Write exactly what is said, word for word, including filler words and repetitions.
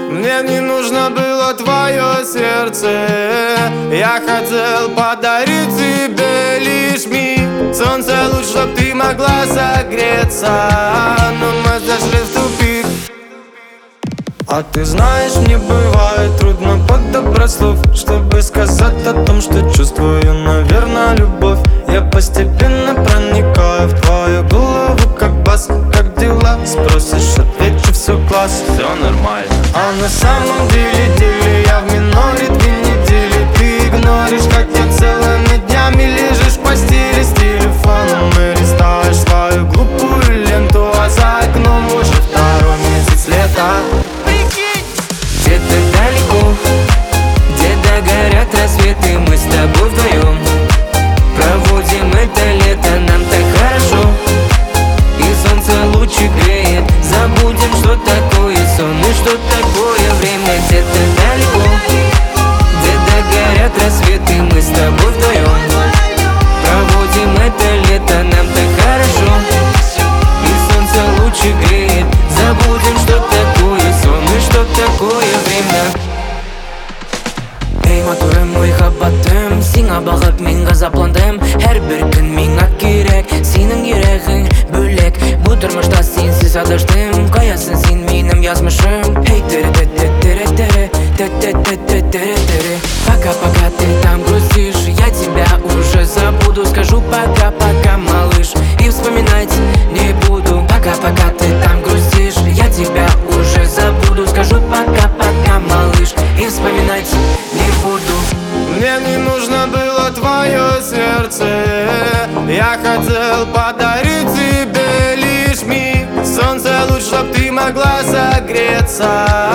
Мне не нужно было твое сердце, я хотел подарить тебе лишь миг. Солнце луч, чтоб ты могла согреться, но мы зашли в тупик. А ты знаешь, мне бывает трудно подобрать слов, чтобы сказать о том, что чувствую, наверное, любовь. Я постепенно проникаю в твою голову, как бас. Как дела? Спросишь, отвечу, все класс, все нормально. А на самом деле, деле я в миноре две недели. Ты игноришь, как я целыми днями лежишь в постели с телефоном и листаешь свою глупую ленту, а за окном уже второй месяц лета. Где-то далеко, где-то горят рассветы, мы с тобой вдвоем проводим это лето, нам так хорошо. И солнце лучик греет, забудем, что такое сон и что такое время. Где-то далеко, где-то горят рассветы, мы с тобой вдвоем проводим это лето, нам так хорошо. И солнце лучик греет, забудем, что такое сон и что такое время. Эй, матурым, ойхабаттым, сиңа багып мин газапландым. Һәр бер көн миңа кирәк, синең йөрәгең бүләк. Бу тормышта синсез адаштым, каясың син минем язмышым. Эй, тере-тере-тере-тере, те-те-те-те-тере-тере. Пока-пока ты там грустишь, я тебя уже забуду. Скажу пока-пока, малыш, и вспоминать не буду. Пока-пока ты там грустишь, я тебя уже забуду. Скажу пока-пока, малыш, и вспоминать не буду. Мне не нужно было твое сердце, я хотел подарить тебе лишь миг. Солнце луч, чтоб ты могла согреться,